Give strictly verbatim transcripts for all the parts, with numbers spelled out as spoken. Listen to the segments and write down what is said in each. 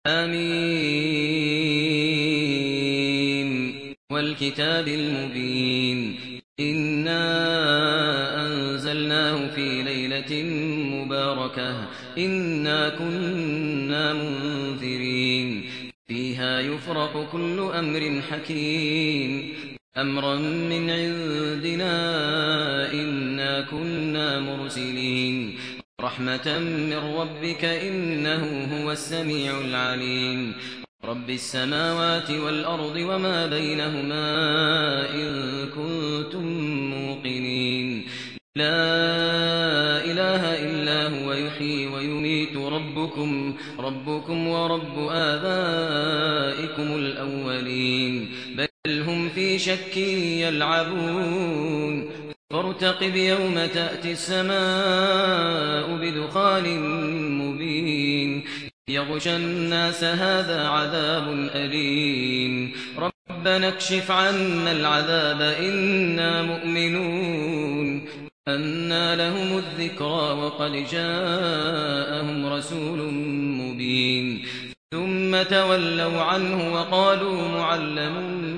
آمين والكتاب المبين إنا أنزلناه في ليلة مباركة إنا كنا منذرين فيها يفرق كل أمر حكيم أمرا من عندنا إنا كنا مرسلين رحمة من ربك إنه هو السميع العليم رب السماوات والأرض وما بينهما إن كنتم موقنين لا إله إلا هو يحيي ويميت ربكم ربكم ورب آبائكم الأولين بل هم في شك يلعبون فارتقب يوم تأتي السماء بدخان مبين يغشى الناس هذا عذاب أليم ربنا اكشف عنا العذاب إنا مؤمنون أنى لهم الذكرى وقد جاءهم رسول مبين ثم تولوا عنه وقالوا معلم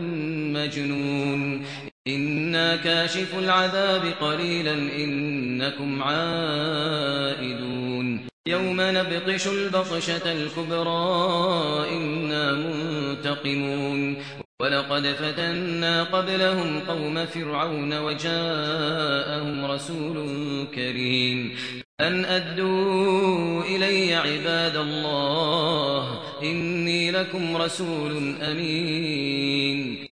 مجنون إنا كاشف العذاب قليلا إنكم عائدون يوم نبطش البطشة الكبرى إنا منتقمون ولقد فتنا قبلهم قوم فرعون وجاءهم رسول كريم أن أدوا إلي عباد الله إني لكم رسول أمين